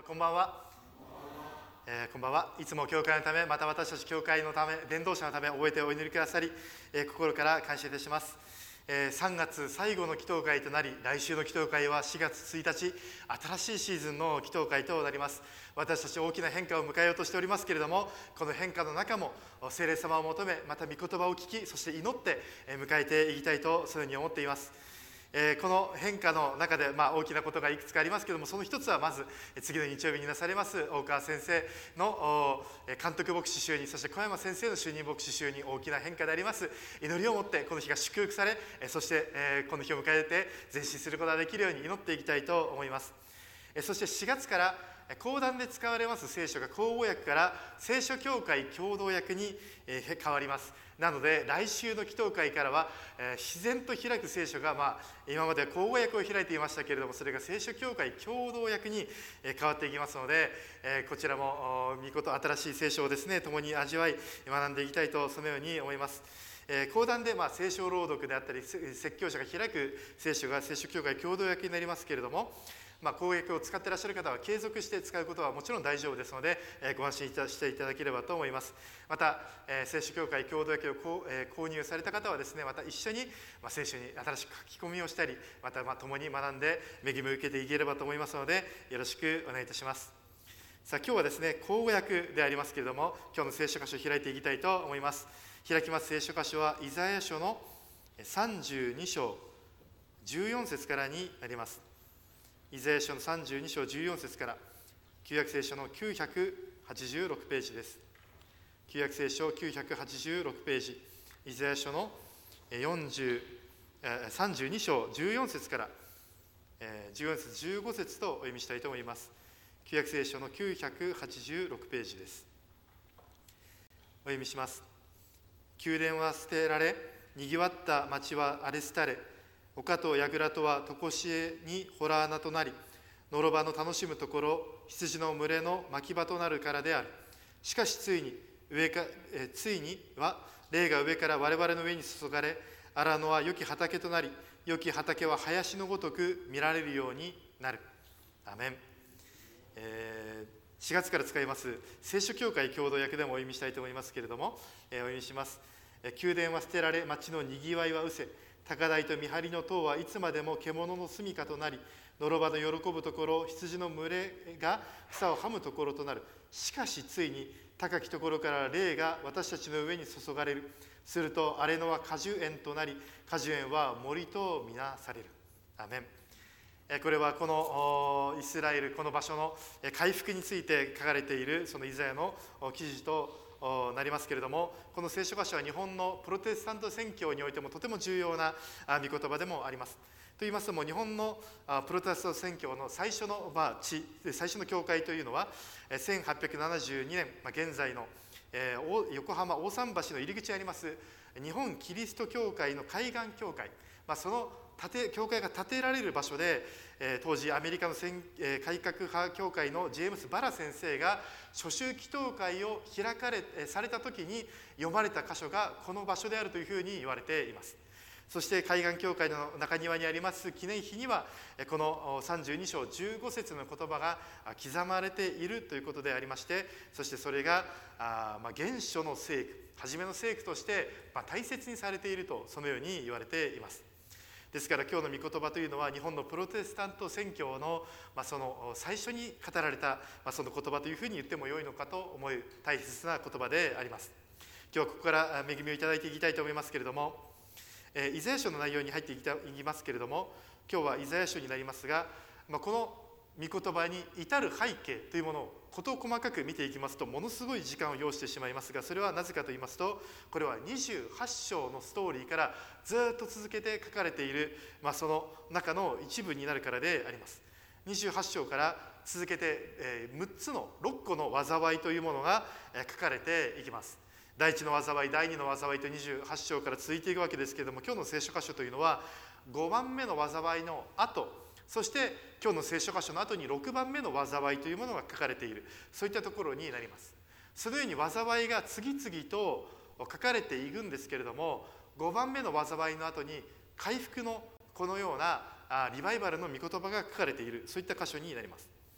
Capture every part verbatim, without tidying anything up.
こんばんは、えー、こんばんは。いつも教会のため、また私たち教会のため、伝道者のため覚えてお祈りくださり、えー、心から感謝いたします。えー、さんがつ最後の祈祷会となり、来週の祈祷会はしがつついたち、新しいシーズンの祈祷会となります。私たち大きな変化を迎えようとしておりますけれども、この変化の中も聖霊様を求め、また御言葉を聞き、そして祈って迎えていきたいと、そういうふうに思っています。えー、この変化の中で、まあ、大きなことがいくつかありますけれども、その一つはまず次の日曜日になされます大川先生の監督牧師就任、そして小山先生の就任牧師就任、大きな変化であります。祈りを持ってこの日が祝福され、そして、えー、この日を迎えて前進することができるように祈っていきたいと思います。えー、そしてしがつから講談で使われます聖書が口語訳から聖書教会共同訳に変わります。なので来週の祈祷会からは、えー、自然と開く聖書が、まあ、今までは口語訳を開いていましたけれども、それが聖書教会共同訳に変わっていきますので、えー、こちらも御事新しい聖書をですね共に味わい学んでいきたいと、そのように思います。えー、講談で、まあ、聖書朗読であったり説教者が開く聖書が聖書教会共同訳になりますけれども、まあ、公約を使っていらっしゃる方は継続して使うことはもちろん大丈夫ですので、えー、ご安心していただければと思います。また、えー、聖書教会共同訳をこう、えー、購入された方はですね、また一緒に、まあ、聖書に新しく書き込みをしたり、また、まあ、共に学んで恵みを受けていければと思いますので、よろしくお願いいたします。さあ、今日はですね口語訳でありますけれども、今日の聖書箇所を開いていきたいと思います。開きます聖書箇所はイザヤ書のさんじゅうに章じゅうよん節からになります。イザヤ書のさんじゅうに章じゅうよん節から、旧約聖書のきゅうひゃくはちじゅうろくページです。旧約聖書きゅうひゃくはちじゅうろくページ、イザヤ書のよんじゅうさんじゅうに章じゅうよん節からじゅうよん節じゅうご節とお読みしたいと思います。旧約聖書のきゅうひゃくはちじゅうろくページです。お読みします。宮殿は捨てられ、にぎわった町は荒れ廃れ、丘と櫓とは常しえに洞穴となり、のろばの楽しむところ、羊の群れの牧場となるからである。しかしついに上かえついには霊が上から我々の上に注がれ、荒野は良き畑となり、良き畑は林のごとく見られるようになる。アメン。えー、しがつから使います聖書教会共同訳でもお読みしたいと思いますけれども、えー、お読みします。宮殿は捨てられ、町のにぎわいは失せ、高台と見張りの塔はいつまでも獣の住みかとなり、のろばの喜ぶところ、羊の群れが草をはむところとなる。しかしついに高きところから霊が私たちの上に注がれる。すると荒れ野は果樹園となり、果樹園は森とみなされる。アメン。これはこのイスラエル、この場所の回復について書かれているそのイザヤの記事となりますけれども、この聖書箇所は日本のプロテスタント宣教においてもとても重要な御言葉でもあります。といいますのも、日本のプロテスタント宣教の最初の地、最初の教会というのはせんはっぴゃくななじゅうにねん、現在の横浜大桟橋の入り口にあります日本キリスト教会の海岸教会、その建て教会が建てられる場所で、えー、当時アメリカの改革派教会のジェームス・バラ先生が初秋祈祷会を開かれされた時に読まれた箇所がこの場所であるというふうに言われています。そして海岸教会の中庭にあります記念碑にはこのさんじゅうに章じゅうご節の言葉が刻まれているということでありまして、そしてそれがあ、まあ、原初の聖句、初めの聖句として、まあ、大切にされていると、そのように言われています。ですから今日の御言葉というのは日本のプロテスタント宣教の、まあ、その最初に語られた、まあ、その言葉というふうに言ってもよいのかと思う大切な言葉であります。今日はここから恵みをいただいていきたいと思いますけれども、えー、イザヤ書の内容に入っていきますけれども、今日はイザヤ書になりますが、まあ、この御言葉に至る背景というものを事細かく見ていきますと、ものすごい時間を要してしまいますが、それはなぜかと言いますと、これはにじゅうはち章のストーリーからずっと続けて書かれている、まあ、その中の一部になるからであります。にじゅうはち章から続けて、えー、むっつのろっこの災いというものが書かれていきます。第一の災い、第二の災いとにじゅうはち章から続いていくわけですけれども、今日の聖書箇所というのはごばんめの災いの後、そして今日の聖書箇所の後にろくばんめの災いというものが書かれている、そういったところになります。そのように災いが次々と書かれていくんですけれども、ごばんめの災いの後に回復のこのようなリバイバルの御言葉が書かれている、そういった箇所になります。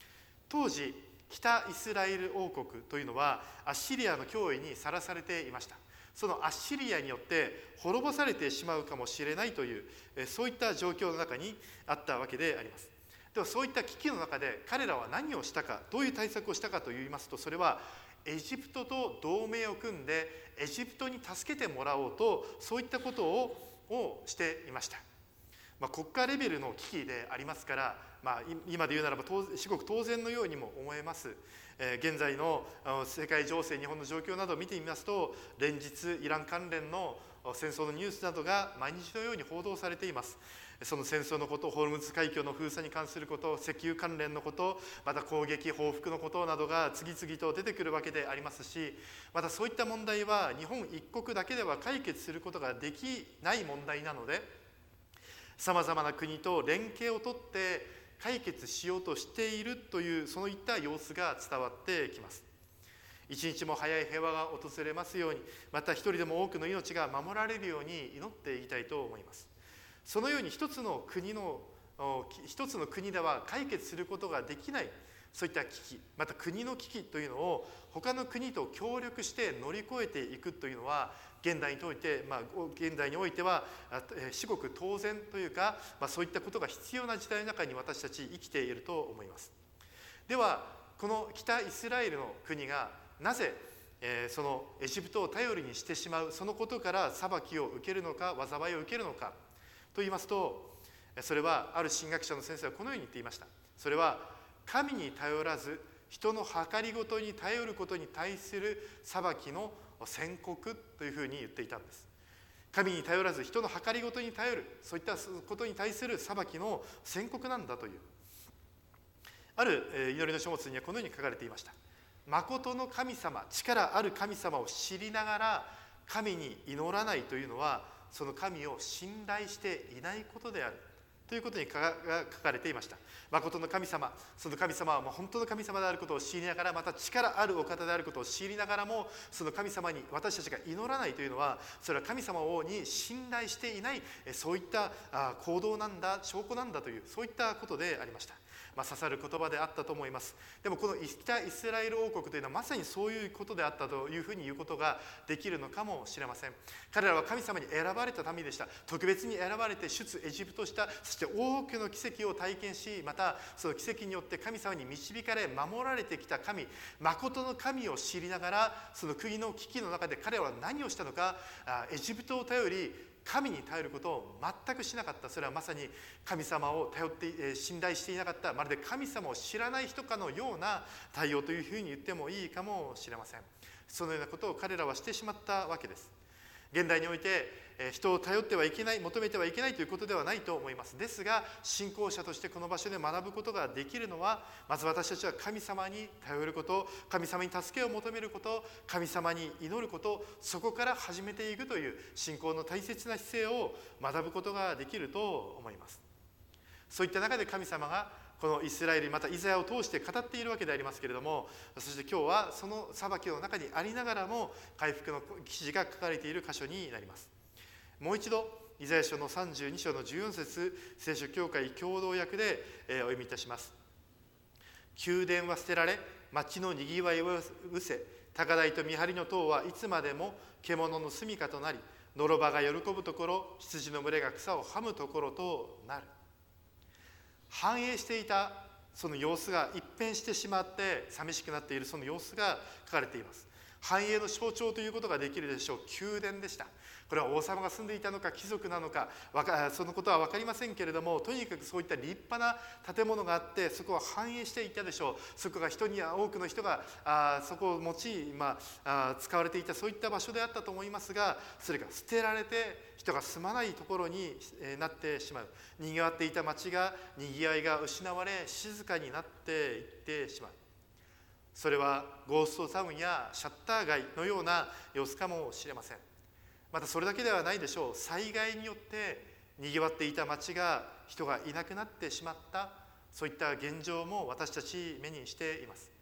当時北イスラエル王国というのはアッシリアの脅威にさらされていました。そのアッシリアによって滅ぼされてしまうかもしれないという、そういった状況の中にあったわけであります。ではそういった危機の中で彼らは何をしたか、どういう対策をしたかといいますと、それはエジプトと同盟を組んでエジプトに助けてもらおうと、そういったことををしていました。まあ、国家レベルの危機でありますから、まあ、今で言うならば至極当然のようにも思えます。えー、現在の世界情勢、日本の状況などを見てみますと、連日イラン関連の戦争のニュースなどが毎日のように報道されています。その戦争のこと、ホルムズ海峡の封鎖に関すること、石油関連のこと、また攻撃報復のことなどが次々と出てくるわけでありますし、またそういった問題は日本一国だけでは解決することができない問題なので、さまざまな国と連携をとって解決しようとしているという、そういった様子が伝わってきます。一日も早い平和が訪れますように、また一人でも多くの命が守られるように祈っていきたいと思います。そのように一つの国の一つの国では解決することができない、そういった危機、また国の危機というのを他の国と協力して乗り越えていくというのは、現代において、まあ、現代においては至極当然というか、まあ、そういったことが必要な時代の中に私たち生きていると思います。ではこの北イスラエルの国がなぜ、えー、そのエジプトを頼りにしてしまう、そのことから裁きを受けるのか、災いを受けるのかと言いますと、それはある神学者の先生はこのように言っていました。それは神に頼らず人の計りごとに頼ることに対する裁きの宣告というふうに言っていたんです。神に頼らず人の計りごとに頼る、そういったことに対する裁きの宣告なんだという、ある祈りの書物にはこのように書かれていました。誠の神様、力ある神様を知りながら神に祈らないというのは、その神を信頼していないことであるということに書かれていました。誠の神様、その神様はもう本当の神様であることを知りながら、また力あるお方であることを知りながらも、その神様に私たちが祈らないというのは、それは神様に信頼していない、そういった行動なんだ、証拠なんだという、そういったことでありました。まあ、刺さる言葉であったと思います。でもこの北イスラエル王国というのはまさにそういうことであったというふうに言うことができるのかもしれません。彼らは神様に選ばれた民でした。特別に選ばれて出エジプトした、そして多くの奇跡を体験し、またその奇跡によって神様に導かれ守られてきた神、誠の神を知りながら、その国の危機の中で彼らは何をしたのか、エジプトを頼り神に頼ることを全くしなかった。それはまさに神様を頼って信頼していなかった、まるで神様を知らない人かのような対応というふうに言ってもいいかもしれません。そのようなことを彼らはしてしまったわけです。現代において人を頼ってはいけない、求めてはいけないということではないと思います。ですが信仰者としてこの場所で学ぶことができるのは、まず私たちは神様に頼ること、神様に助けを求めること、神様に祈ること、そこから始めていくという信仰の大切な姿勢を学ぶことができると思います。そういった中で神様がこのイスラエル、またイザヤを通して語っているわけでありますけれども、そして今日はその裁きの中にありながらも回復の記事が書かれている箇所になります。もう一度イザヤ書のさんじゅうに章のじゅうよん節、聖書教会共同訳でお読みいたします。宮殿は捨てられ、町のにぎわいを失せ、高台と見張りの塔はいつまでも獣の住処となり、のろばが喜ぶところ、羊の群れが草をはむところとなる。繁栄していたその様子が一変してしまって寂しくなっているその様子が書かれています。繁栄の象徴ということができるでしょう。宮殿でした。これは王様が住んでいたのか貴族なのか、そのことは分かりませんけれども、とにかくそういった立派な建物があって、そこは繁栄していたでしょう。そこが人には多くの人があそこを用い、まあ、あ使われていた、そういった場所であったと思いますが、それが捨てられて人が住まないところになってしまう。にぎわっていた町がにぎわいが失われ、静かになっていってしまう。それはゴーストタウンやシャッター街のような様子かもしれません。またそれだけではないでしょう。災害によってにぎわっていた町が人がいなくなってしまった、そういった現状も私たち目にしています。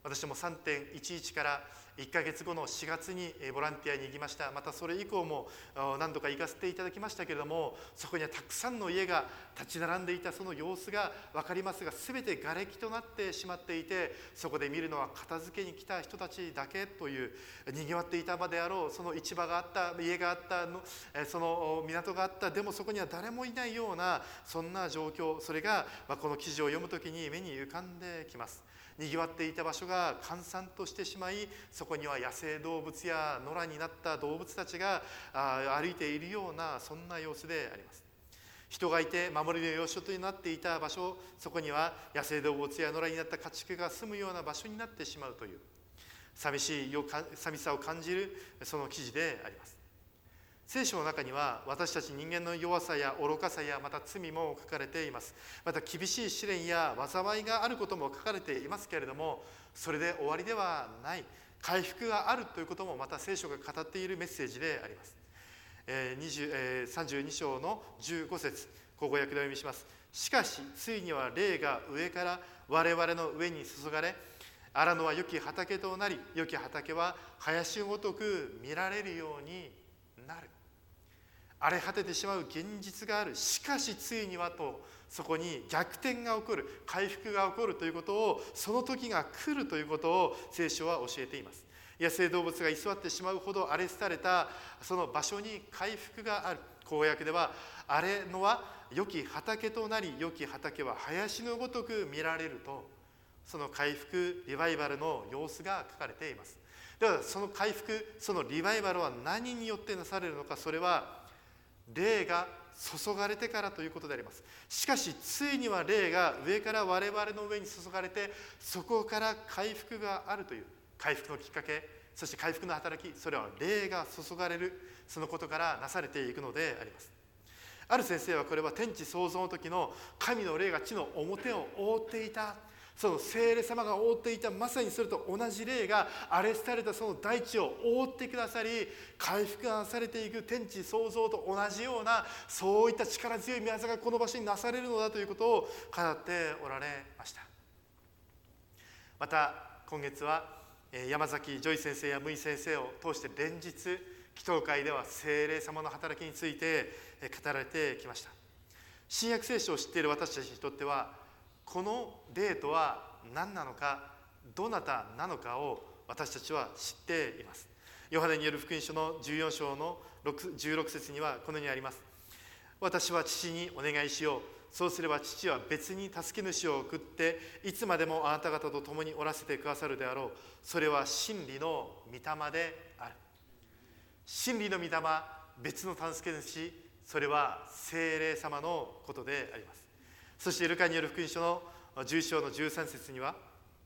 私も さんてんいちいち からいっかげつごのしがつにボランティアに行きました。またそれ以降も何度か行かせていただきましたけれども、そこにはたくさんの家が立ち並んでいたその様子が分かりますが、全て瓦礫となってしまっていて、そこで見るのは片付けに来た人たちだけという、にぎわっていた場であろうその市場があった、家があったの、その港があった、でもそこには誰もいないようなそんな状況、それがこの記事を読むときに目に浮かんできます。にぎわっていた場所が閑散としてしまい、そこには野生動物や野良になった動物たちが歩いているような、そんな様子であります。人がいて守りの要所となっていた場所、そこには野生動物や野良になった家畜が住むような場所になってしまうという寂しい寂しさを感じるその記事であります。聖書の中には私たち人間の弱さや愚かさやまた罪も書かれています。また厳しい試練や災いがあることも書かれていますけれども、それで終わりではない、回復があるということもまた聖書が語っているメッセージであります。えーえー、さんじゅうに章のじゅうご節、口語訳でお読みします。しかしついには霊が上から我々の上に注がれ、荒野は良き畑となり、良き畑は林ごとく見られるようになる。荒れ果ててしまう現実がある。しかしついにはと、そこに逆転が起こる、回復が起こるということを、その時が来るということを聖書は教えています。野生動物が居座ってしまうほど荒れ廃れたその場所に回復がある。口語訳では、荒れ野は良き畑となり、良き畑は林のごとく見られると、その回復リバイバルの様子が書かれています。ではその回復、そのリバイバルは何によってなされるのか。それは霊が注がれてからということであります。しかしついには霊が上から我々の上に注がれて、そこから回復があるという、回復のきっかけ、そして回復の働き、それは霊が注がれる、そのことからなされていくのであります。ある先生はこれは天地創造の時の神の霊が地の表を覆っていた、その聖霊様が覆っていた、まさにそれと同じ霊が荒れ廃れたその大地を覆ってくださり、回復がなされていく天地創造と同じような、そういった力強い御業がこの場所になされるのだということを語っておられました。また今月は山崎ジョイ先生やムイ先生を通して連日祈祷会では聖霊様の働きについて語られてきました。新約聖書を知っている私たちにとっては、この霊とは何なのか、どなたなのかを私たちは知っています。ヨハネによる福音書のじゅうよん章のじゅうろく節にはこのようにあります。私は父にお願いしよう。そうすれば父は別に助け主を送っていつまでもあなた方と共におらせてくださるであろう。それは真理の御霊である。真理の御霊、別の助け主、それは聖霊様のことであります。そしてルカによる福音書のじゅう章のじゅうさん節には、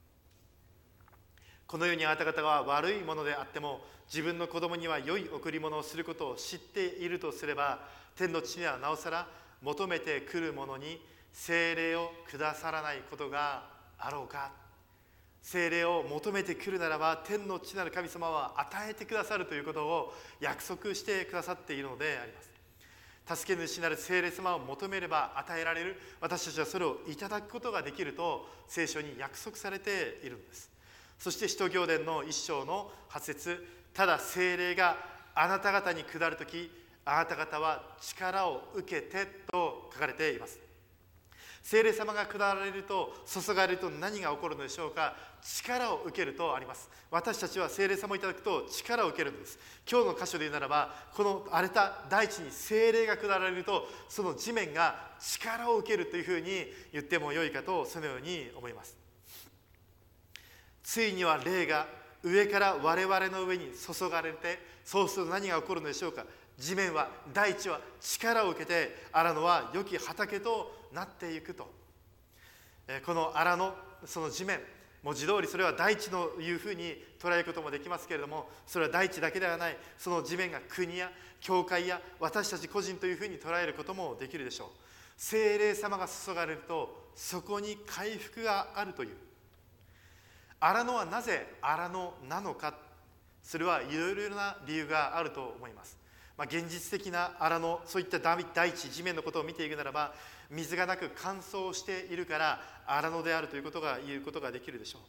このようにあなた方は悪いものであっても自分の子供には良い贈り物をすることを知っているとすれば、天の地にはなおさら求めてくる者に聖霊をくださらないことがあろうか。聖霊を求めてくるならば、天の地なる神様は与えてくださるということを約束してくださっているのであります。助け主なる聖霊様を求めれば与えられる、私たちはそれをいただくことができると聖書に約束されているのです。そして使徒行伝の一章のはち節、ただ聖霊があなた方に下るとき、あなた方は力を受けてと書かれています。聖霊様が下られると、注がれると何が起こるのでしょうか。力を受けるとあります。私たちは聖霊様をいただくと力を受けるのです。今日の箇所で言うならば、この荒れた大地に聖霊が下られると、その地面が力を受けるというふうに言ってもよいかと、そのように思います。ついには霊が上から我々の上に注がれて、そうすると何が起こるのでしょうか。地面は、大地は力を受けて、荒野は良き畑となっていくと。この荒野、その地面、文字通りそれは大地のいうふうに捉えることもできますけれども、それは大地だけではない。その地面が国や教会や私たち個人というふうに捉えることもできるでしょう。聖霊様が注がれると、そこに回復があるという。荒野はなぜ荒野なのか、それはいろいろな理由があると思います。まあ、現実的な荒野、そういった大地、地面のことを見ていくならば、水がなく乾燥しているから荒野であるということが言うことができるでしょう。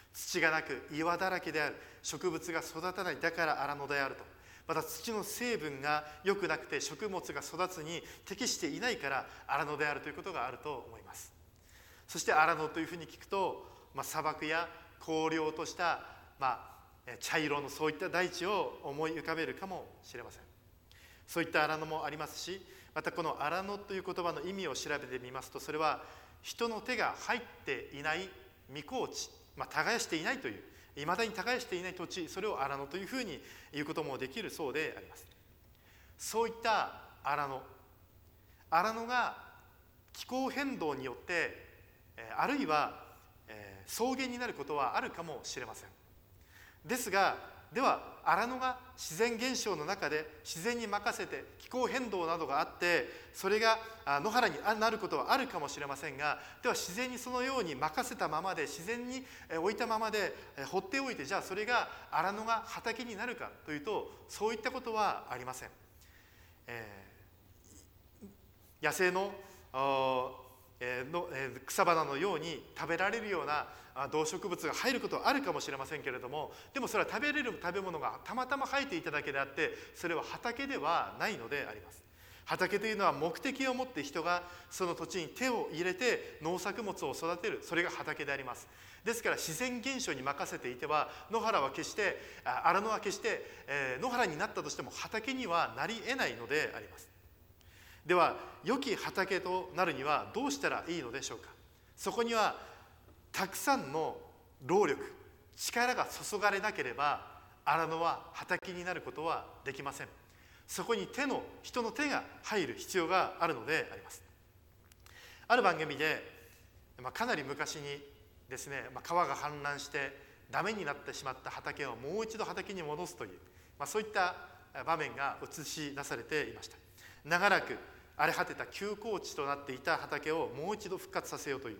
土がなく岩だらけである。植物が育たない。だから荒野であると。また土の成分が良くなくて食物が育つに適していないから荒野であるということがあると思います。そして荒野というふうに聞くと、まあ、砂漠や荒涼とした、まあ、茶色のそういった大地を思い浮かべるかもしれません。そういった荒野もありますし、またこの荒野という言葉の意味を調べてみますと、それは人の手が入っていない未耕地、まあ、耕していないという、いまだに耕していない土地、それを荒野というふうに言うこともできるそうであります。そういった荒野荒野が気候変動によってあるいは草原になることはあるかもしれません。ですが、では荒野が自然現象の中で自然に任せて気候変動などがあってそれが野原になることはあるかもしれませんが、では自然にそのように任せたままで自然に置いたままで放っておいて、じゃあそれが荒野が畑になるかというと、そういったことはありません。えー、野生のの草花のように食べられるような動植物が入ることはあるかもしれませんけれども、でもそれは食べれる食べ物がたまたま生えていただけであって、それは畑ではないのであります。畑というのは目的を持って人がその土地に手を入れて農作物を育てる、それが畑であります。ですから自然現象に任せていては野原は決して荒野は決して、えー、野原になったとしても畑にはなり得ないのであります。では良き畑となるにはどうしたらいいのでしょうか。そこにはたくさんの労力、力が注がれなければ荒野は畑になることはできません。そこに手の人の手が入る必要があるのであります。ある番組で、まあ、かなり昔にですね、まあ、川が氾濫してダメになってしまった畑をもう一度畑に戻すという、まあ、そういった場面が映し出されていました。長らく荒れ果てた休耕地となっていた畑をもう一度復活させようという、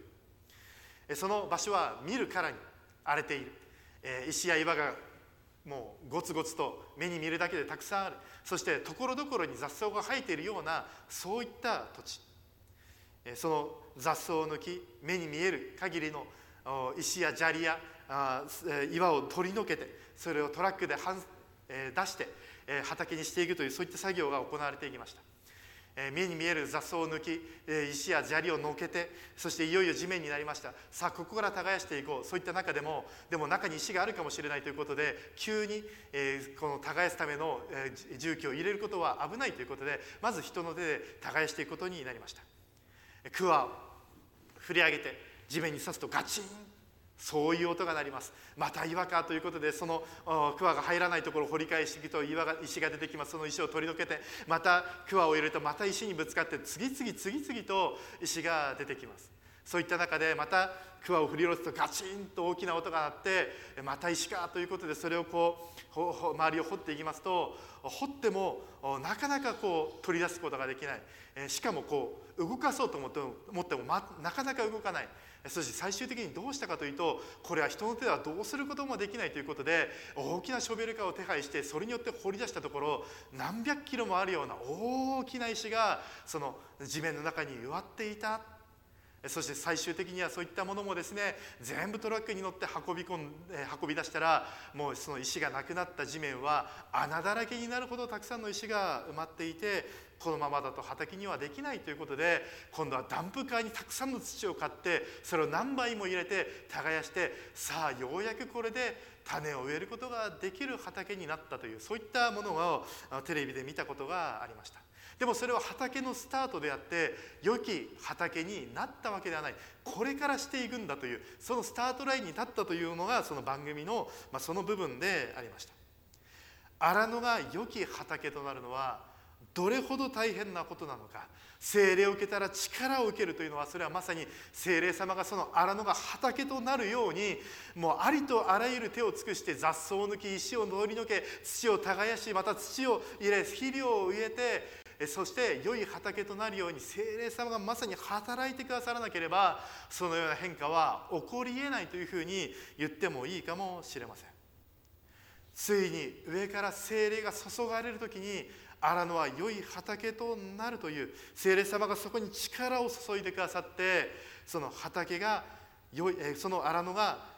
その場所は見るからに荒れている、石や岩がもうゴツゴツと目に見るだけでたくさんある、そしてところどころに雑草が生えているようなそういった土地、その雑草を抜き目に見える限りの石や砂利や岩を取り除けて、それをトラックで出して畑にしていくという、そういった作業が行われていきました。目に見える雑草を抜き石や砂利をのけて、そしていよいよ地面になりました。さあここから耕していこう。そういった中でもでも中に石があるかもしれないということで、急にこの耕すための重機を入れることは危ないということで、まず人の手で耕していくことになりました。桑を振り上げて地面に刺すとガチン、そういう音が鳴ります。また岩かということで、その桑が入らないところを掘り返していくと岩が石が出てきます。その石を取り除けてまた桑を入れるとまた石にぶつかって次々次々と石が出てきます。そういった中でまた桑を振り下ろすとガチンと大きな音が鳴って、また石かということでそれをこう周りを掘っていきますと、掘ってもなかなかこう取り出すことができない。しかもこう動かそうと思っても、思ってもま、なかなか動かない。そして最終的にどうしたかというと、これは人の手ではどうすることもできないということで、大きなショベルカーを手配してそれによって掘り出したところ、何百キロもあるような大きな石がその地面の中に植わっていた。そして最終的にはそういったものもですね、全部トラックに乗って運び込ん運び出したら、もうその石がなくなった地面は穴だらけになるほどたくさんの石が埋まっていて、このままだと畑にはできないということで、今度はダンプカーにたくさんの土を買ってそれを何倍も入れて耕して、さあようやくこれで種を植えることができる畑になったという、そういったものをテレビで見たことがありました。でもそれは畑のスタートであって、良き畑になったわけではない。これからしていくんだという、そのスタートラインに立ったというのがその番組の、まあ、その部分でありました。荒野が良き畑となるのはどれほど大変なことなのか。聖霊を受けたら力を受けるというのは、それはまさに聖霊様がその荒野が畑となるように、もうありとあらゆる手を尽くして雑草を抜き石を取り除け、土を耕し、また土を入れ肥料を植えて、そして良い畑となるように聖霊様がまさに働いてくださらなければ、そのような変化は起こり得ないというふうに言ってもいいかもしれません。ついに上から聖霊が注がれるときに、荒野は良い畑となるという、聖霊様がそこに力を注いでくださって、その畑が良い、その荒野が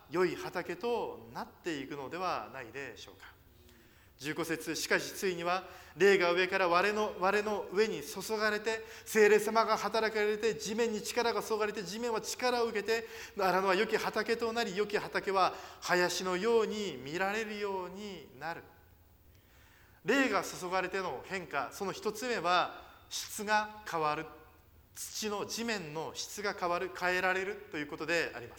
良い畑となっていくのではないでしょうか。じゅうご節、しかしついには霊が上から我の我の上に注がれて、聖霊様が働かれて、地面に力が注がれて、地面は力を受けて、荒野は良き畑となり、良き畑は林のように見られるようになる。霊が注がれての変化、その一つ目は質が変わる。土の地面の質が変わる、変えられるということであります。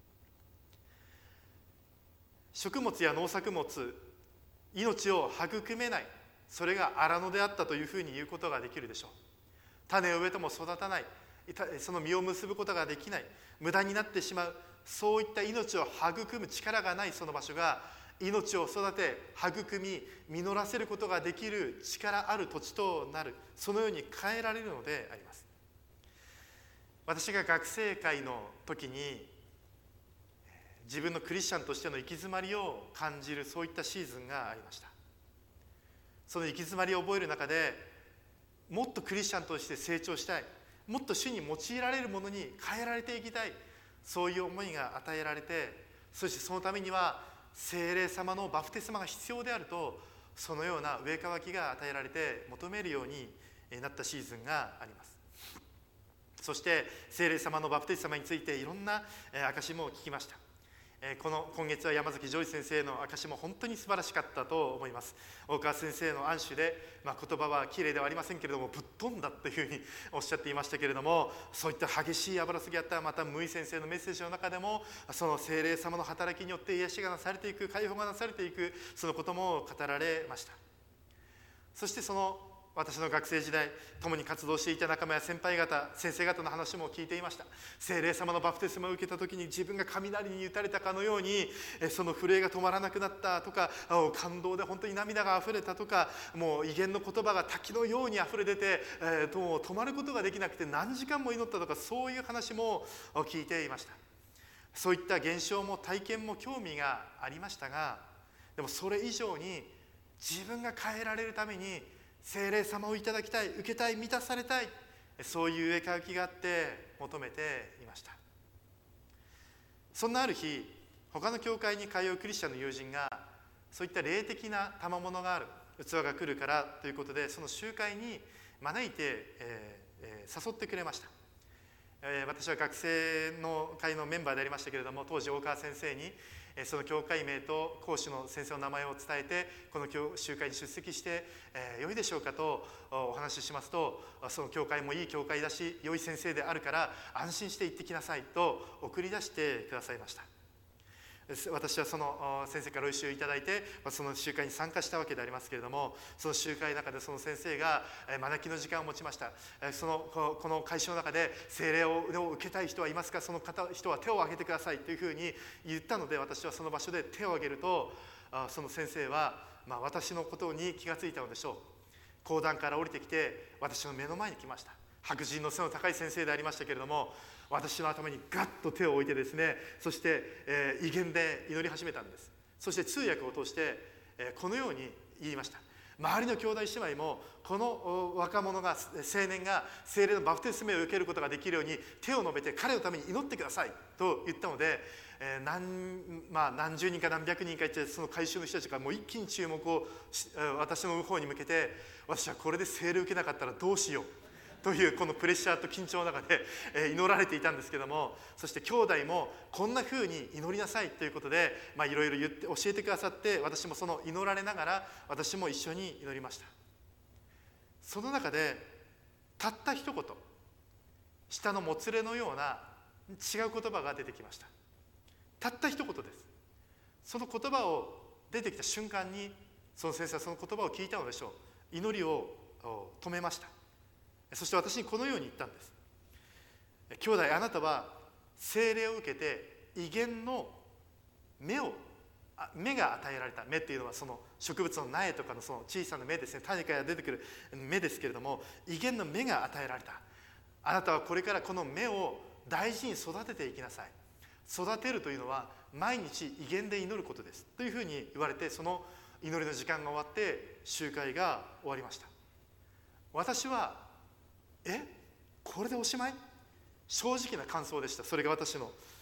食物や農作物、命を育めない、それが荒野であったというふうに言うことができるでしょう。種を植えても育たない、その実を結ぶことができない、無駄になってしまう、そういった命を育む力がないその場所が、命を育て育み実らせることができる力ある土地となる、そのように変えられるのであります。私が学生会の時に自分のクリスチャンとしての行き詰まりを感じる、そういったシーズンがありました。その行き詰まりを覚える中で、もっとクリスチャンとして成長したい、もっと主に用いられるものに変えられていきたい、そういう思いが与えられて、そしてそのためには聖霊様のバプテスマが必要であると、そのような上乾きが与えられて求めるようになったシーズンがあります。そして聖霊様のバプテスマについていろんな証も聞きました。この今月は山崎ジョイ先生の証も本当に素晴らしかったと思います。大川先生の暗守で、まあ、言葉はきれいではありませんけれどもぶっ飛んだというふうにおっしゃっていましたけれども、そういった激しい油すぎあった、またムイ先生のメッセージの中でもその聖霊様の働きによって癒しがなされていく、解放がなされていく、そのことも語られました。そしてその私の学生時代共に活動していた仲間や先輩方、先生方の話も聞いていました。聖霊様のバプテスマを受けた時に自分が雷に打たれたかのようにその震えが止まらなくなったとか、感動で本当に涙があふれたとか、もう威厳の言葉が滝のようにあふれ出て、えー、もう止まることができなくて何時間も祈ったとか、そういう話も聞いていました。そういった現象も体験も興味がありましたが、でもそれ以上に自分が変えられるために聖霊様をいただきたい、受けたい、満たされたい、そういう上乾きがあって求めていました。そんなある日、他の教会に通うクリスチャンの友人がそういった霊的な賜物がある、器が来るからということで、その集会に招いて、えーえー、誘ってくれました。えー、私は学生の会のメンバーでありましたけれども、当時大川先生にその教会名と講師の先生の名前を伝えて、この集会に出席して、えー、良いでしょうかとお話ししますと、その教会もいい教会だし良い先生であるから安心して行ってきなさいと送り出してくださいました。私はその先生からお許しをいただいてその集会に参加したわけでありますけれども、その集会の中でその先生が招きの時間を持ちました。そのこの会場の中で聖霊を受けたい人はいますか、その方人は手を挙げてくださいというふうに言ったので、私はその場所で手を挙げると、その先生は、まあ、私のことに気がついたのでしょう。講談から降りてきて私の目の前に来ました。白人の背の高い先生でありましたけれども、私の頭にガッと手を置いてですね、そして、えー、威厳で祈り始めたんです。そして通訳を通して、えー、このように言いました。周りの兄弟姉妹もこの若者が青年が聖霊のバプテスマを受けることができるように手を述べて彼のために祈ってくださいと言ったので、えー 何, まあ、何十人か何百人かいて、その会衆の人たちがもう一気に注目を私の方に向けて、私はこれで聖霊を受けなかったらどうしようというこのプレッシャーと緊張の中で祈られていたんですけども、そして兄弟もこんな風に祈りなさいということで、まあ、いろいろ言って教えてくださって、私もその祈られながら私も一緒に祈りました。その中でたった一言、舌のもつれのような違う言葉が出てきました。たった一言です。その言葉を出てきた瞬間にその先生はその言葉を聞いたのでしょう。祈りを止めました。そして私にこのように言ったんです。兄弟、あなたは聖霊を受けて威厳の芽を芽が与えられた。芽っていうのはその植物の苗とかのその小さな芽ですね、種から出てくる芽ですけれども、威厳の芽が与えられた。あなたはこれからこの芽を大事に育てていきなさい。育てるというのは毎日威厳で祈ることですというふうに言われて、その祈りの時間が終わって集会が終わりました。私はえこれでおしまい？正直な感想でした。それが私の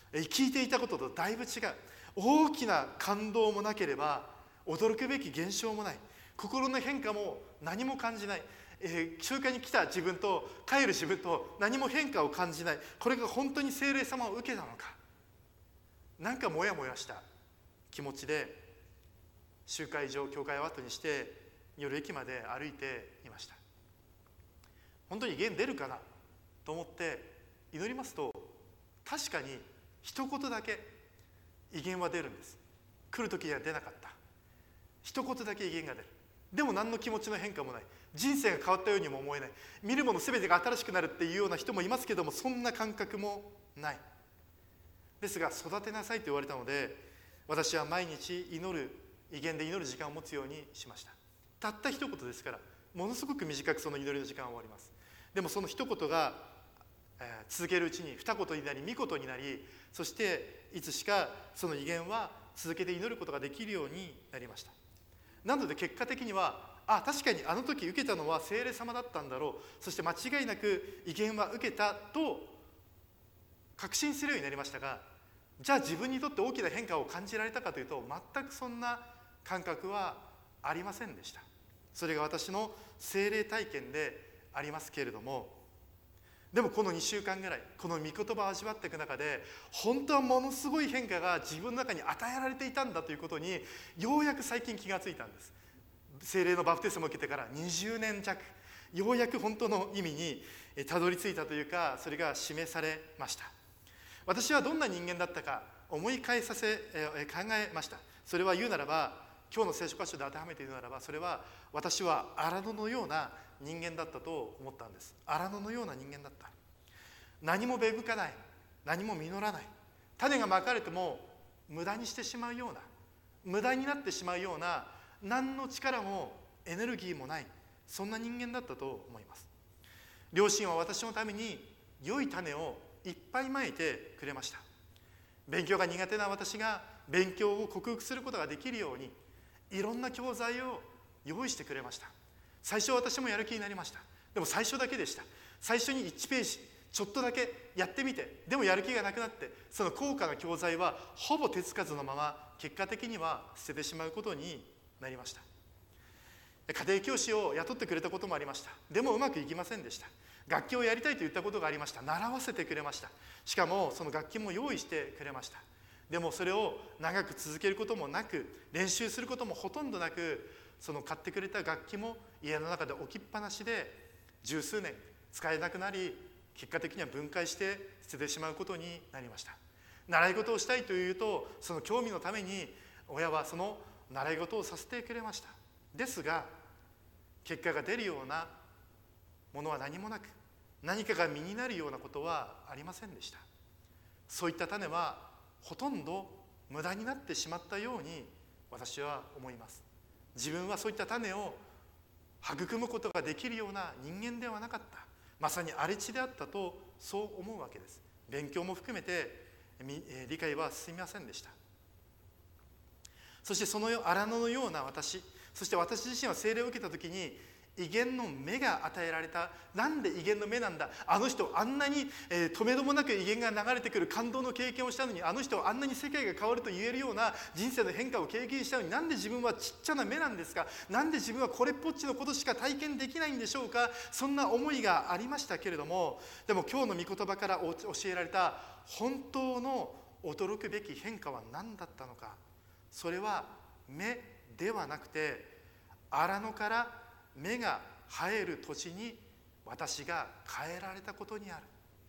聞いていたこととだいぶ違う。大きな感動もなければ驚くべき現象もない。心の変化も何も感じない。えー、集会に来た自分と帰る自分と何も変化を感じない。これが本当に聖霊様を受けたのか。なんかモヤモヤした気持ちで集会場、教会を後にして夜駅まで歩いていました。本当に威厳出るかなと思って祈りますと、確かに一言だけ威厳は出るんです。来る時には出なかった。一言だけ威厳が出る。でも何の気持ちの変化もない。人生が変わったようにも思えない。見るもの全てが新しくなるっていうような人もいますけども、そんな感覚もない。ですが育てなさいと言われたので、私は毎日祈る、威厳で祈る時間を持つようにしました。たった一言ですから、ものすごく短くその祈りの時間は終わります。でもその一言が、えー、続けるうちに二言になり三言になり、そしていつしかその威厳は続けて祈ることができるようになりました。なので結果的には、あ、確かにあの時受けたのは聖霊様だったんだろう、そして間違いなく威厳は受けたと確信するようになりましたが、じゃあ自分にとって大きな変化を感じられたかというと、全くそんな感覚はありませんでした。それが私の聖霊体験でありますけれども、でもこのにしゅうかんぐらいこの御言葉を味わっていく中で、本当はものすごい変化が自分の中に与えられていたんだということにようやく最近気がついたんです。聖霊のバプテスマを受けてからにじゅうねん弱、ようやく本当の意味にたどり着いたというか、それが示されました。私はどんな人間だったか思い返させ考えました。それは言うならば、今日の聖書箇所で当てはめて言うならば、それは私は荒野のような人間だったと思ったんです。荒野のような人間だった。何も芽吹かない、何も実らない、種がまかれても無駄にしてしまうような、無駄になってしまうような、何の力もエネルギーもない、そんな人間だったと思います。両親は私のために良い種をいっぱいまいてくれました。勉強が苦手な私が勉強を克服することができるように、いろんな教材を用意してくれました。最初私もやる気になりました。でも最初だけでした。最初にいちページちょっとだけやってみて、でもやる気がなくなって、その高価な教材はほぼ手つかずのまま、結果的には捨ててしまうことになりました。家庭教師を雇ってくれたこともありました。でもうまくいきませんでした。楽器をやりたいと言ったことがありました。習わせてくれました。しかもその楽器も用意してくれました。でもそれを長く続けることもなく、練習することもほとんどなく、その買ってくれた楽器も家の中で置きっぱなしで十数年使えなくなり、結果的には分解して捨ててしまうことになりました。習い事をしたいというと、その興味のために親はその習い事をさせてくれました。ですが結果が出るようなものは何もなく、何かが実になるようなことはありませんでした。そういった種はほとんど無駄になってしまったように私は思います。自分はそういった種を育むことができるような人間ではなかった。まさに荒れ地であったと、そう思うわけです。勉強も含めて理解は進みませんでした。そしてその荒野のような私、そして私自身は聖霊を受けたときに威厳の目が与えられた。なんで威厳の目なんだ。あの人あんなに、えー、止めどもなく威厳が流れてくる感動の経験をしたのに、あの人あんなに世界が変わると言えるような人生の変化を経験したのに、なんで自分はちっちゃな目なんですか。なんで自分はこれっぽっちのことしか体験できないんでしょうか。そんな思いがありましたけれども、でも今日の御言葉から教えられた本当の驚くべき変化は何だったのか。それは目ではなくて、荒野から芽が生える土地に私が変えられたことにある。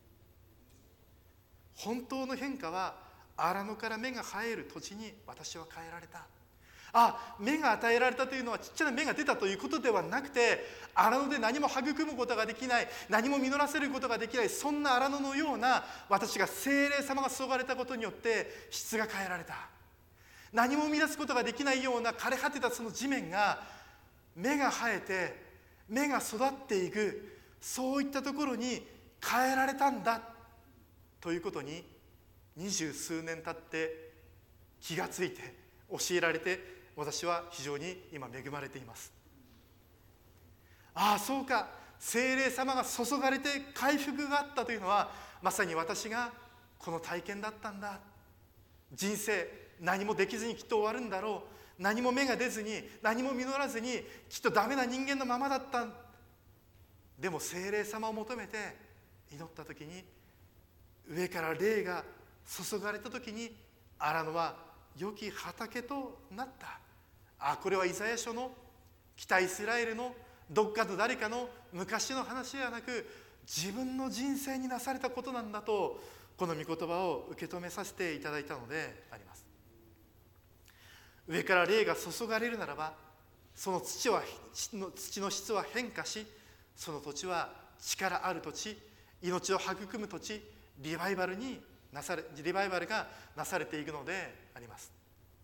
本当の変化は荒野から芽が生える土地に私は変えられた。あ、芽が与えられたというのはちっちゃな芽が出たということではなくて、荒野で何も育むことができない、何も実らせることができない、そんな荒野のような私が聖霊様が注がれたことによって質が変えられた。何も生み出すことができないような枯れ果てたその地面が芽が生えて芽が育っていく、そういったところに変えられたんだということに二十数年経って気がついて教えられて、私は非常に今恵まれています。ああ、そうか、聖霊様が注がれて回復があったというのは、まさに私がこの体験だったんだ、人生何もできずにきっと終わるんだろう、何も芽が出ずに何も実らずにきっとダメな人間のままだった。でも聖霊様を求めて祈った時に、上から霊が注がれた時に、荒野は良き畑となった。あ、これはイザヤ書の北イスラエルのどっかの誰かの昔の話ではなく、自分の人生になされたことなんだと、この御言葉を受け止めさせていただいたのであります。上から霊が注がれるならば、その土は土の質は変化し、その土地は力ある土地、命を育む土地、リバイバルになされリバイバルがなされていくのであります。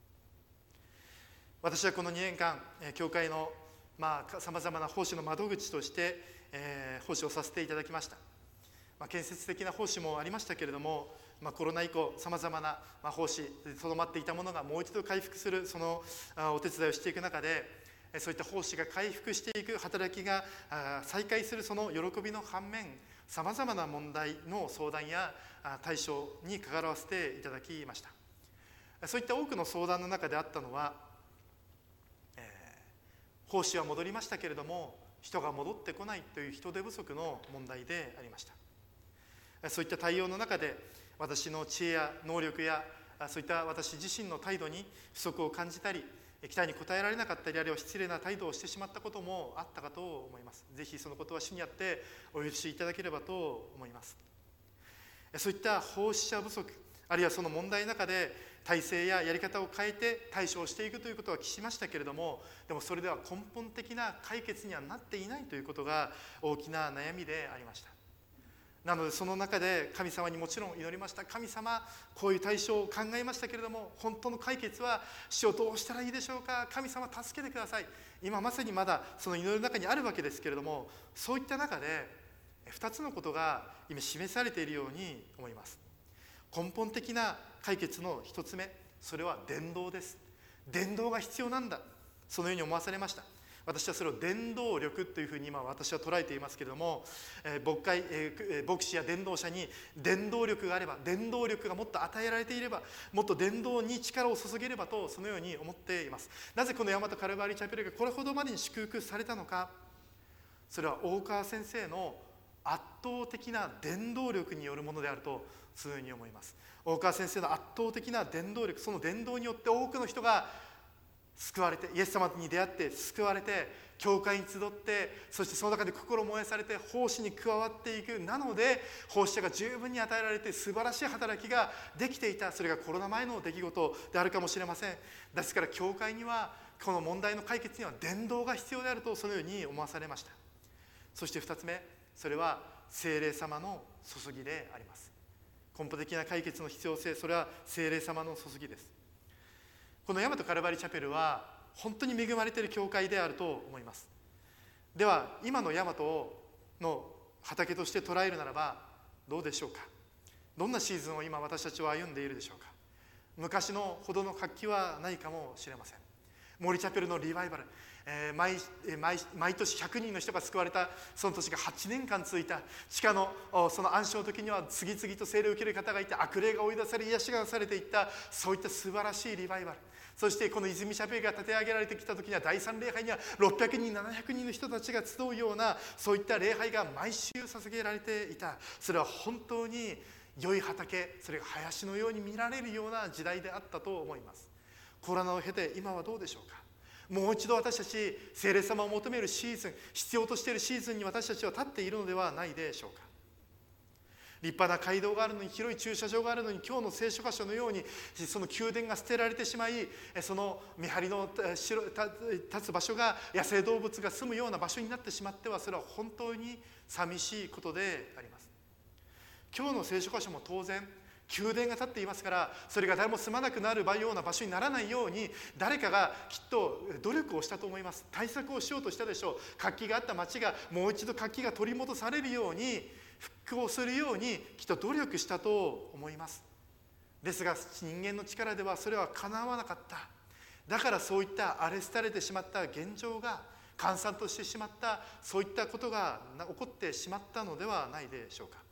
私はこのにねんかん、教会のさまざまな奉仕の窓口として、えー、奉仕をさせていただきました。まあ、建設的な奉仕もありましたけれども、まあ、コロナ以降さまざまな奉仕とどまっていたものがもう一度回復する、そのお手伝いをしていく中で、そういった奉仕が回復していく、働きが再開するその喜びの反面、さまざまな問題の相談や対処に関わらせていただきました。そういった多くの相談の中であったのは、えー、奉仕は戻りましたけれども人が戻ってこないという人手不足の問題でありました。そういった対応の中で、私の知恵や能力やそういった私自身の態度に不足を感じたり、期待に応えられなかったり、あるいは失礼な態度をしてしまったこともあったかと思います。ぜひそのことは主にあってお許しいただければと思います。そういった奉仕者不足、あるいはその問題の中で体制ややり方を変えて対処をしていくということはしましたけれども、でもそれでは根本的な解決にはなっていないということが大きな悩みでありました。なのでその中で神様にもちろん祈りました。神様、こういう対処を考えましたけれども、本当の解決は主をどうしたらいいでしょうか。神様助けてください。今まさにまだその祈りの中にあるわけですけれども、そういった中でふたつのことが今示されているように思います。根本的な解決のひとつめ、それは伝道です。伝道が必要なんだ、そのように思わされました。私はそれを伝道力というふうに今私は捉えていますけれども、えー、牧会、えー、牧師や伝道者に伝道力があれば、伝道力がもっと与えられていれば、もっと伝道に力を注げればと、そのように思っています。なぜこの大和カルバリーチャペルがこれほどまでに祝福されたのか、それは大川先生の圧倒的な伝道力によるものであると、そういうふうに思います。大川先生の圧倒的な伝道力、その伝道によって多くの人が救われて、イエス様に出会って救われて、教会に集って、そしてその中で心燃やされて奉仕に加わっていく。なので奉仕者が十分に与えられて素晴らしい働きができていた。それがコロナ前の出来事であるかもしれません。ですから教会にはこの問題の解決には伝道が必要であると、そのように思わされました。そしてふたつめ、それは聖霊様の注ぎであります。根本的な解決の必要性、それは聖霊様の注ぎです。この大和カルバリーチャペルは本当に恵まれている教会であると思います。では今の大和の畑として捉えるならばどうでしょうか。どんなシーズンを今私たちは歩んでいるでしょうか。昔のほどの活気はないかもしれません。森チャペルのリバイバル、えー、毎, 毎, 毎年ひゃくにんの人が救われたその年がはちねんかん続いた。地下のその暗礁の時には次々と聖霊を受ける方がいて、悪霊が追い出され癒しがなされていった。そういった素晴らしいリバイバル、そしてこの泉チャペルが立て上げられてきた時には、第三礼拝にはろっぴゃくにんななひゃくにんの人たちが集うような、そういった礼拝が毎週捧げられていた。それは本当に良い畑、それが林のように見られるような時代であったと思います。コロナを経て今はどうでしょうか。もう一度私たち聖霊様を求めるシーズン、必要としているシーズンに私たちは立っているのではないでしょうか。立派な街道があるのに、広い駐車場があるのに、今日の聖書箇所のようにその宮殿が捨てられてしまい、その見張りの立つ場所が野生動物が住むような場所になってしまっては、それは本当に寂しいことであります。今日の聖書箇所も当然宮殿が建っていますから、それが誰も住まなくなるような場所にならないように、誰かがきっと努力をしたと思います。対策をしようとしたでしょう。活気があった町がもう一度活気が取り戻されるように、復興するようにきっと努力したと思います。ですが人間の力ではそれはかなわなかった。だからそういった荒れ廃れてしまった現状が閑散としてしまった、そういったことが起こってしまったのではないでしょうか。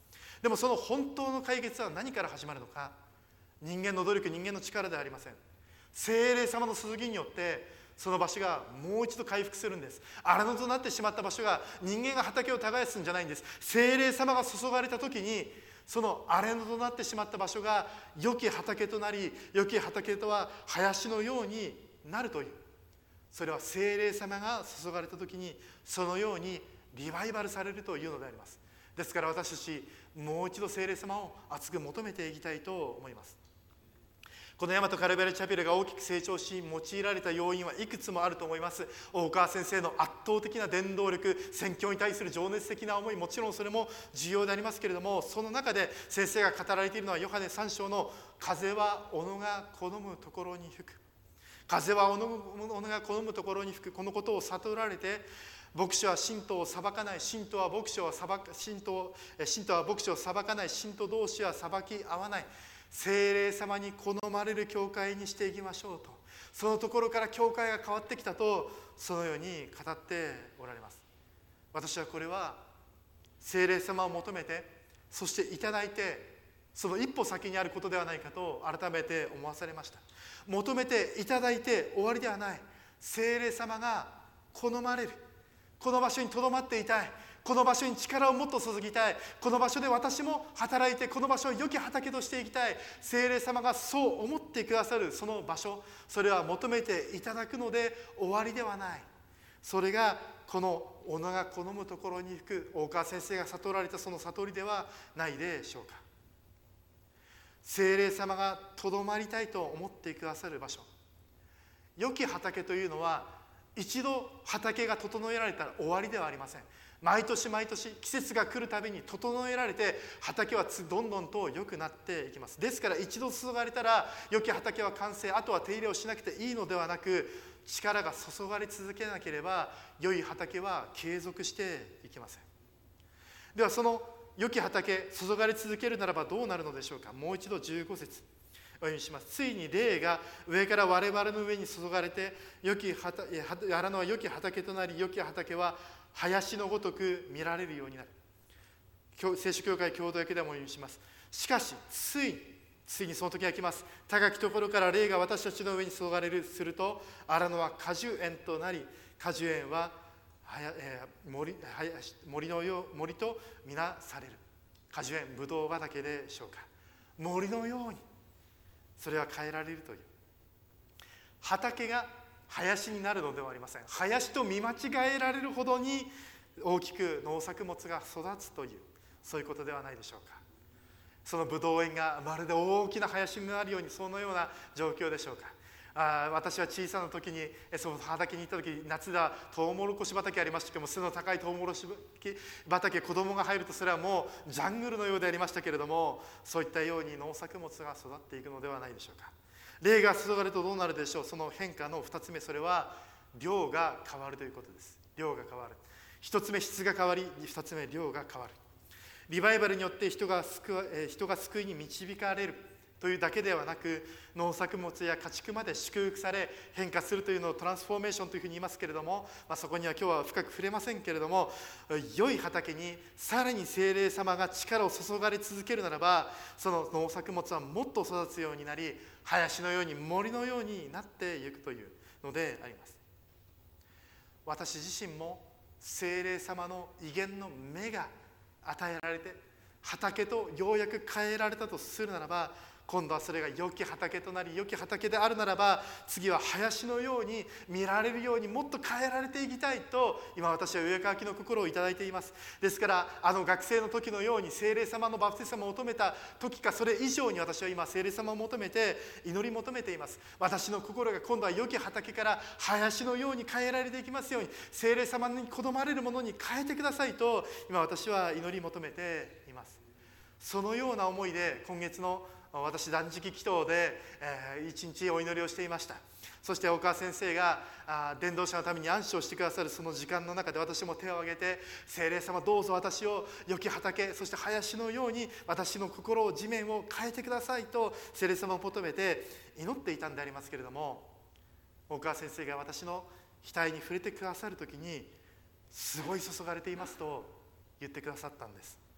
でもその本当の解決は何から始まるのか。人間の努力、人間の力ではありません。聖霊様の注ぎによってその場所がもう一度回復するんです。荒野となってしまった場所が人間が畑を耕すんじゃないんです。聖霊様が注がれた時にその荒野となってしまった場所が良き畑となり、良き畑とは林のようになるという、それは聖霊様が注がれた時にそのようにリバイバルされるというのであります。ですから私たちもう一度聖霊様を熱く求めていきたいと思います。この大和カルベルチャペルが大きく成長し用いられた要因はいくつもあると思います。大川先生の圧倒的な伝道力、宣教に対する情熱的な思い、もちろんそれも重要でありますけれども、その中で先生が語られているのはヨハネさん章の風は斧が好むところに吹く、風は斧が好むところに吹く、このことを悟られて、牧師は信徒を裁かない、信徒は牧師を裁か信徒信徒は牧師を裁かない、信徒同士は裁き合わない、聖霊様に好まれる教会にしていきましょうと、そのところから教会が変わってきたと、そのように語っておられます。私はこれは聖霊様を求めて、そしていただいて、その一歩先にあることではないかと改めて思わされました。求めていただいて終わりではない。聖霊様が好まれる、この場所にとどまっていたい、この場所に力をもっと注ぎたい、この場所で私も働いてこの場所を良き畑としていきたい、聖霊様がそう思ってくださるその場所、それは求めていただくので終わりではない。それがこの斧が好むところに吹く、大川先生が悟られたその悟りではないでしょうか。聖霊様がとどまりたいと思ってくださる場所、良き畑というのは一度畑が整えられたら終わりではありません。毎年毎年季節が来るたびに整えられて、畑はどんどんと良くなっていきます。ですから一度注がれたら良き畑は完成、あとは手入れをしなくていいのではなく、力が注がれ続けなければ良い畑は継続していきません。ではその良き畑、注がれ続けるならばどうなるのでしょうか。もう一度じゅうご節お読みします。ついに霊が上から我々の上に注がれて、良き畑、荒野は良き畑となり、良き畑は林のごとく見られるようになる。聖書教会共同訳でもお読みします。しかしついについにその時が来ます。高きところから霊が私たちの上に注がれるすると、荒野は果樹園となり、果樹園は森, 森のよう森とみなされる。果樹園、ブドウ畑でしょうか。森のようにそれは変えられるという。畑が林になるのではありません。林と見間違えられるほどに大きく農作物が育つという、そういうことではないでしょうか。そのブドウ園がまるで大きな林になるように、そのような状況でしょうか。あ私は小さな時にその畑に行った時、夏だトウモロコシ畑ありましたけども、背の高いトウモロコシ畑、子供が入るとそれはもうジャングルのようでありましたけれども、そういったように農作物が育っていくのではないでしょうか。霊が注がれるとどうなるでしょう。その変化のふたつめ、それは量が変わるということです。量が変わる。ひとつめ、質が変わり、ふたつめ、量が変わる。リバイバルによって人が救、人が救いに導かれるというだけではなく、農作物や家畜まで祝福され変化するというのをトランスフォーメーションというふうに言いますけれども、まあ、そこには今日は深く触れませんけれども、良い畑にさらに聖霊様が力を注がれ続けるならば、その農作物はもっと育つようになり、林のように森のようになっていくというのであります。私自身も聖霊様の威厳の目が与えられて、畑とようやく変えられたとするならば、今度はそれが良き畑となり、良き畑であるならば、次は林のように見られるようにもっと変えられていきたいと、今私は上かきの心をいただいています。ですからあの学生の時のように聖霊様のバプテスマを求めた時か、それ以上に私は今聖霊様を求めて祈り求めています。私の心が今度は良き畑から林のように変えられていきますように、聖霊様に好まれるものに変えてくださいと今私は祈り求めています。そのような思いで今月の私断食祈祷で、えー、一日お祈りをしていました。そして岡先生があ伝道者のために暗唱してくださるその時間の中で、私も手を挙げて、聖霊様どうぞ私を良き畑、そして林のように私の心を、地面を変えてくださいと聖霊様を求めて祈っていたんでありますけれども、岡先生が私の額に触れてくださるときに、すごい注がれていますと言ってくださったんです。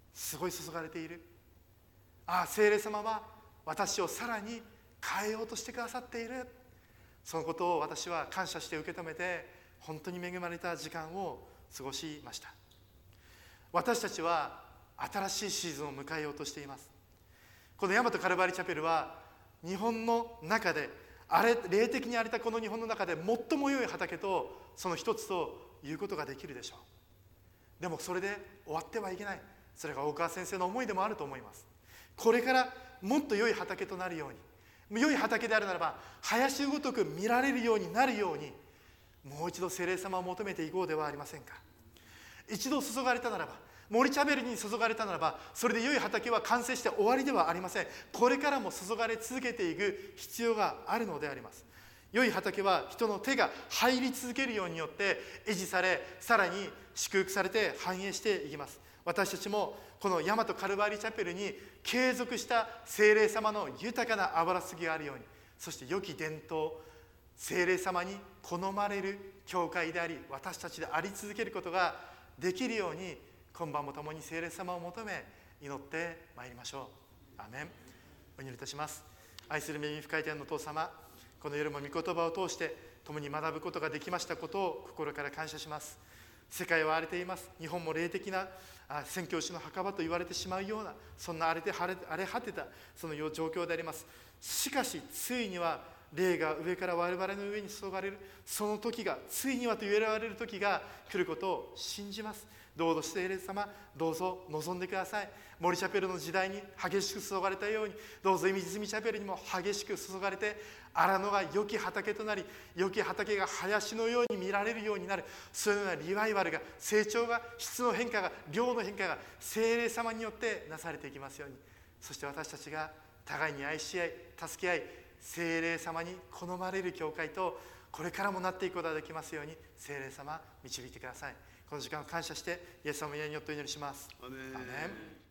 すごい注がれている。ああ、聖霊様は私をさらに変えようとしてくださっている。そのことを私は感謝して受け止めて、本当に恵まれた時間を過ごしました。私たちは新しいシーズンを迎えようとしています。この大和カルバリーチャペルは日本の中で、あれ霊的に荒れたこの日本の中で最も良い畑とその一つということができるでしょう。でもそれで終わってはいけない。それが大川先生の思いでもあると思います。これからもっと良い畑となるように、良い畑であるならば林ごとく見られるようになるように、もう一度聖霊様を求めていこうではありませんか。一度注がれたならば、森チャペルに注がれたならば、それで良い畑は完成して終わりではありません。これからも注がれ続けていく必要があるのであります。良い畑は人の手が入り続けるようによって維持され、さらに祝福されて繁栄していきます。私たちもこの大和カルバリーチャペルに継続した聖霊様の豊かな油注ぎがあるように、そして良き伝統、聖霊様に好まれる教会であり、私たちであり続けることができるように、今晩も共に聖霊様を求め祈ってまいりましょう。アーメン。お祈りいたします。愛する恵み深い天のお父様、この夜も御言葉を通して共に学ぶことができましたことを心から感謝します。世界は荒れています。日本も霊的な宣教師の墓場と言われてしまうような、そんな荒れて荒れ果てたその状況であります。しかしついには霊が上から我々の上に注がれる、その時が、ついにはと言われる時が来ることを信じます。どうぞ聖霊様、どうぞ望んでください。森チャペルの時代に激しく注がれたように、どうぞ泉住チャペルにも激しく注がれて、荒野が良き畑となり、良き畑が林のように見られるようになる、そういうようなリバイバルが、成長が、質の変化が、量の変化が聖霊様によってなされていきますように。そして私たちが互いに愛し合い、助け合い、聖霊様に好まれる教会とこれからもなっていくことができますように、聖霊様導いてください。この時間を感謝してイエス様の家によってお祈りします。アーメン。